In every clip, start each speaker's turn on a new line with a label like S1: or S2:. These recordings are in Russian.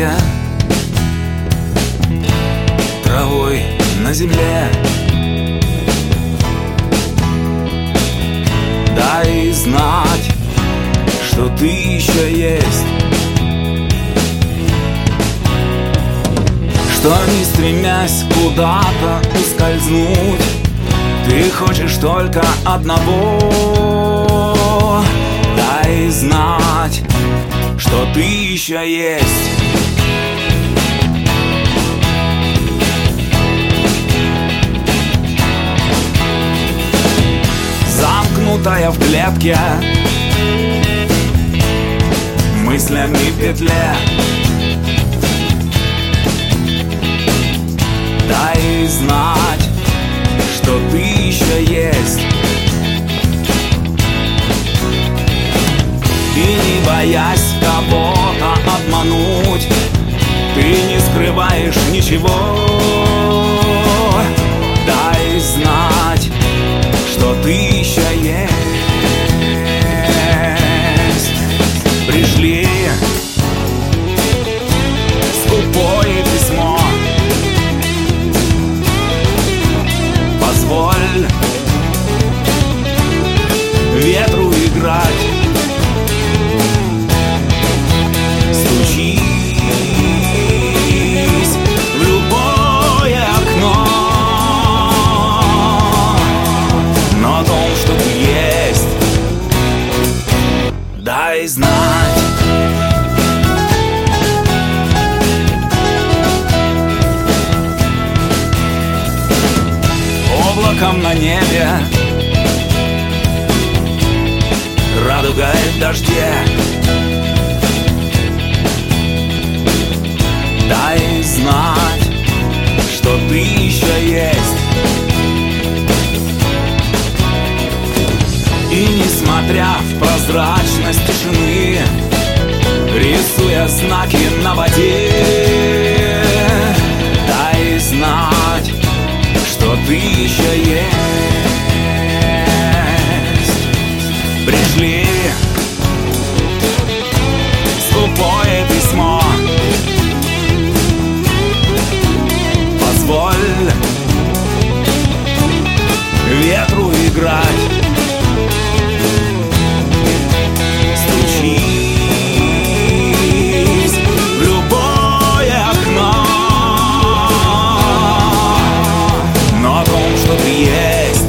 S1: клетке, травой на земле. Дай знать, что ты еще есть, что не стремясь куда-то ускользнуть, ты хочешь только одного. Дай знать, что ты еще есть. Замкнутая в клетке, мыслями в петле. Дай знать, что ты еще есть. И не боясь кого-то обмануть, ты не скрываешь ничего. Дай знать, что ты еще есть. Пришли скупое письмо, позволь ветру играть. Стучись в любое окно, но о том, что ты есть, дай знать. Облаком на небе, радугой в дожде. Дай знать, что ты еще есть. И несмотря в прозрачность тишины, рисуя знаки на воде, дай знать, что ты еще есть. Пришли скупое письмо, позволь ветру играть. Стучись в любое окно, но о том, что ты есть.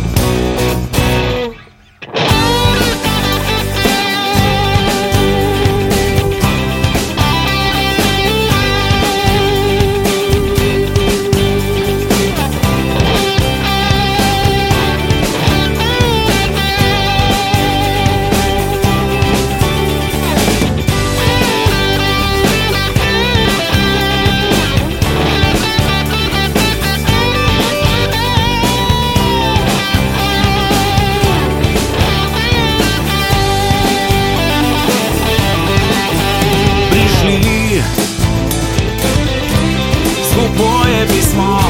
S1: Скупое письмо,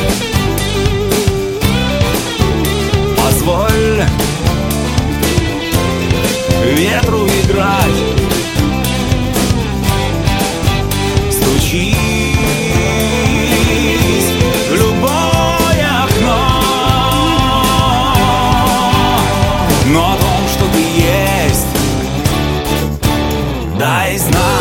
S1: позволь ветру играть. Стучись в любое окно, но о том, что ты есть, дай знать.